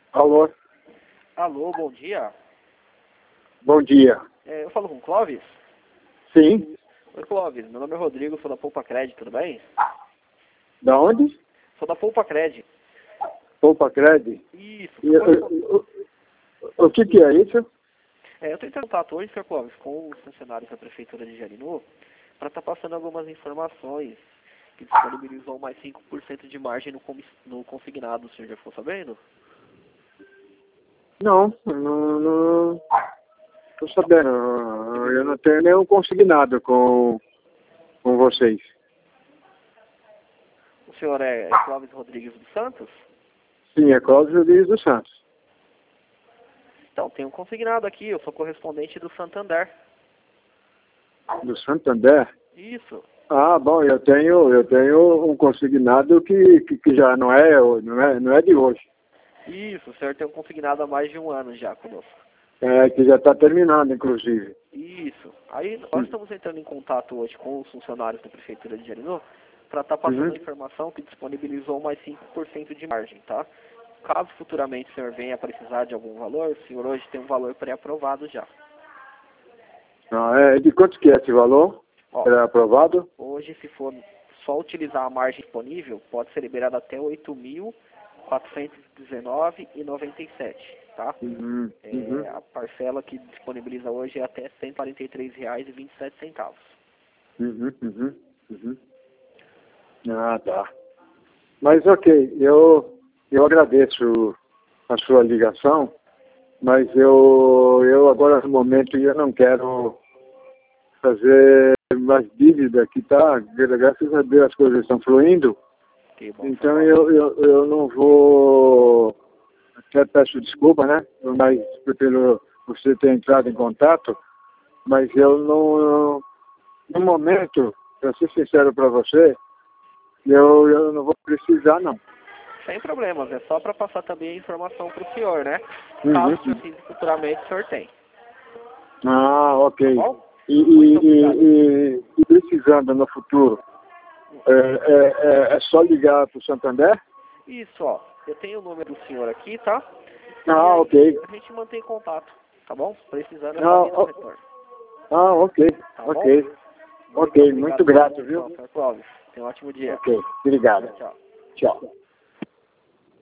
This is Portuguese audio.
Alô, Alô, bom dia. bom dia. Eu falo com o Clóvis? Sim, Oi, Clóvis. Meu nome é Rodrigo, sou da Poupa Cred, tudo bem? da onde? Sou da Poupa Cred. Poupa Cred. Isso. E, o que é isso? Eu estou em contato hoje, Sr. Clóvis, com os funcionários da Prefeitura de Jarinu para estar passando algumas informações que disponibilizou mais 5% de margem no consignado. O senhor já ficou sabendo? Não tô sabendo. Eu não tenho nenhum consignado com vocês. O senhor é Clóvis Rodrigues dos Santos? Sim, é Cláudio Rodrigues dos Santos. Então, tem um consignado aqui, eu sou correspondente do Santander. Do Santander? Isso. Ah, bom, eu tenho um consignado que já não é de hoje. Isso, o senhor tem um consignado há mais de um ano já conosco. É, que já está terminando, inclusive. Isso. Aí nós estamos entrando em contato hoje com os funcionários da Prefeitura de Jarinu para estar passando a informação que disponibilizou mais 5% de margem, tá? Caso futuramente o senhor venha a precisar de algum valor, o senhor hoje tem um valor pré-aprovado já. De quanto que é esse valor? Ó, É aprovado? hoje, se for só utilizar a margem disponível, pode ser liberado até R$ 8.419,97, tá? A parcela que disponibiliza hoje é até R$ 143,27. Ah, tá. Mas ok, eu agradeço a sua ligação, mas eu agora no momento eu não quero fazer mais dívida que tá, graças a Deus as coisas estão fluindo, Que bom, então eu não vou, até peço desculpa, né, mas pelo você ter entrado em contato, mas eu não, no momento, para ser sincero para você, eu não vou precisar não. sem problemas, é só para passar também a informação para o senhor, né? Caso o senhor precise futuramente, o senhor tem. Ah, ok. Tá bom? E precisando no futuro, é só ligar para o Santander? Isso, ó. Eu tenho o número do senhor aqui, tá? Ah, E ok. a gente mantém contato, tá bom? Precisando, é Ah, só vir no retorno. ok. Tá Ok. bom? Ok, muito grato, viu? Sr. Clóvis. Tenha um ótimo dia. Ok, obrigado. Tchau. Tchau.